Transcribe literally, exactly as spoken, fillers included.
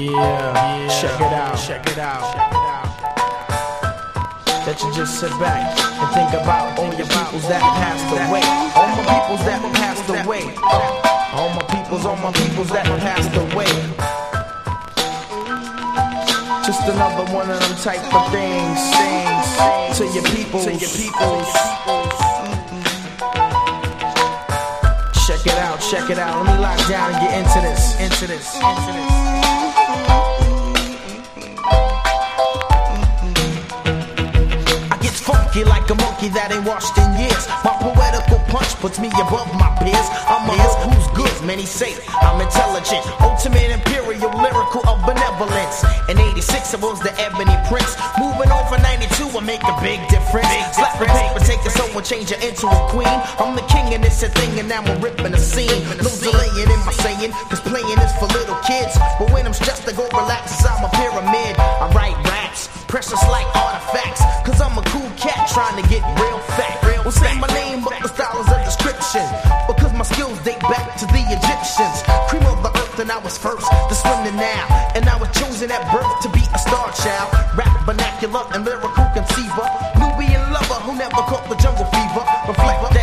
Yeah, check it out, check it out. That you just sit back and think about all your peoples that passed away. All my peoples that passed away. All my peoples, all my peoples that passed away. Just another one of them type of things. Things to your peoples, to your peoples. Check it out, check it out. Let me lock down and get into this, into this, into this. Funky like a monkey that ain't washed in years. My poetical punch puts me above my peers. I'm a hook who's good, many say I'm intelligent. Ultimate imperial lyrical of benevolence. In eighty-six I was the Ebony Prince. Moving on for ninety-two I make a big difference. Slap the paper, take a soul and change her into a queen. I'm the king and it's a thing and now I'm ripping the scene. No delaying in my saying, cause playing is for little kids. But when I'm stressed I go relax inside my pyramid. I write raps, precious like artifacts. Cause I'm a cool cat trying to get real fat. Won't say my name, but the style is a description. Because my skills date back to the Egyptians. Cream of the earth and I was first to swim the Nile. And I was chosen at birth to be a star child. Rap vernacular and lyrical conceiver.